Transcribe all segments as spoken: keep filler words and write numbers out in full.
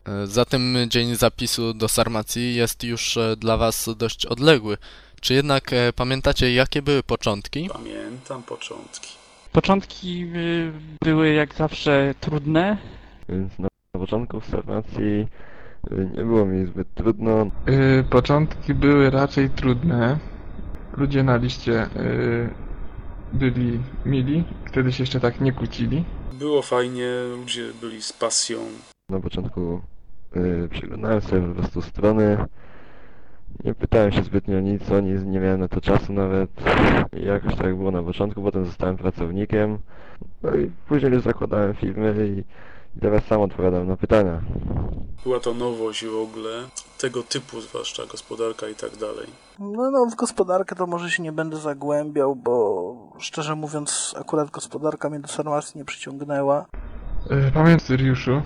E, Zatem dzień zapisu do Sarmacji jest już e, dla Was dość odległy. Czy jednak e, pamiętacie, jakie były początki? Pamiętam początki. Początki y, były jak zawsze trudne. Więc na, na początku w Sarmacji y, nie było mi zbyt trudno. Y, początki były raczej trudne. Ludzie na liście y, byli mili, wtedy się jeszcze tak nie kłócili. Było fajnie, ludzie byli z pasją. Na początku y, przeglądałem sobie po prostu strony. Nie pytałem się zbytnio o nic, o nic, nie miałem na to czasu nawet. I jakoś tak było na początku, potem zostałem pracownikiem. No i później już zakładałem firmy i, i teraz sam odpowiadam na pytania. Była to nowość w ogóle, tego typu zwłaszcza gospodarka i tak dalej. No, no, w gospodarkę to może się nie będę zagłębiał, bo szczerze mówiąc akurat gospodarka mnie do Sarmacji nie przyciągnęła. Y, pamiętam Syriuszu.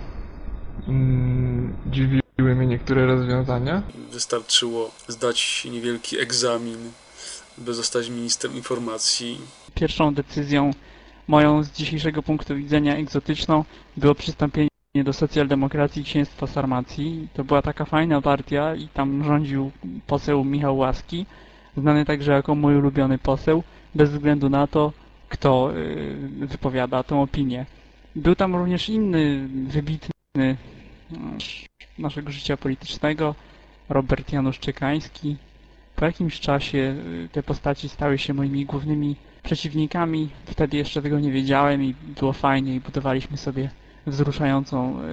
Mm, dziwiły mnie niektóre rozwiązania. Wystarczyło zdać niewielki egzamin, by zostać ministrem informacji. Pierwszą decyzją moją z dzisiejszego punktu widzenia egzotyczną było przystąpienie do socjaldemokracji Księstwa Sarmacji. To była taka fajna partia i tam rządził poseł Michał Łaski, znany także jako mój ulubiony poseł, bez względu na to, kto y, wypowiada tę opinię. Był tam również inny wybitny y, naszego życia politycznego, Robert Janusz Czekański. Po jakimś czasie y, te postaci stały się moimi głównymi przeciwnikami. Wtedy jeszcze tego nie wiedziałem i było fajnie i budowaliśmy sobie wzruszającą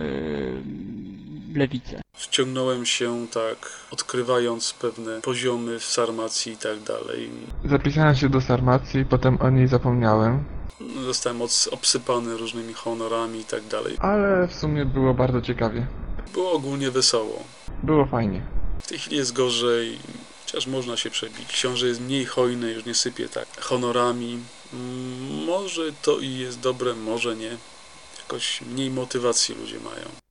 yy, lewicę. Wciągnąłem się tak, odkrywając pewne poziomy w Sarmacji i tak dalej. Zapisałem się do Sarmacji, potem o niej zapomniałem. Zostałem od- obsypany różnymi honorami i tak dalej. Ale w sumie było bardzo ciekawie. Było ogólnie wesoło. Było fajnie. W tej chwili jest gorzej, chociaż można się przebić. Książę jest mniej hojny, już nie sypie tak honorami. Mm, Może to i jest dobre, może nie. Jakoś mniej motywacji ludzie mają.